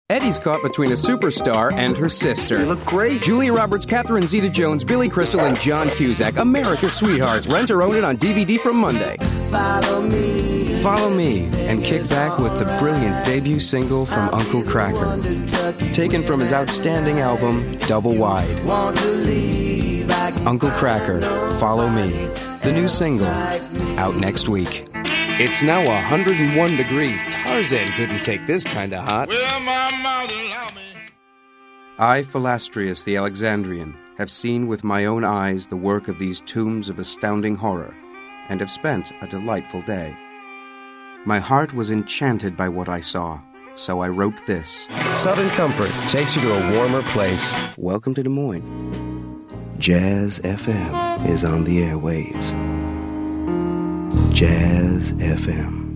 Eddie's caught between a superstar and her sister. They look great. Julia Roberts, Catherine Zeta-Jones, Billy Crystal, and John Cusack, America's Sweethearts. Rent or own it on DVD from Monday. Follow me and kick back with the brilliant debut single from Uncle Kracker, taken from his outstanding album, Double Wide. Uncle Kracker, Follow Me, the new single, out next week. It's now 101 degrees. Tarzan couldn't take this kind of hot. Well, my mouth allow me. I, Philastrius the Alexandrian, have seen with my own eyes the work of these tombs of astounding horror, and have spent a delightful day. My heart was enchanted by what I saw, so I wrote this. Southern Comfort takes you to a warmer place. Welcome to Des Moines. Jazz FM is on the airwaves. Jazz FM.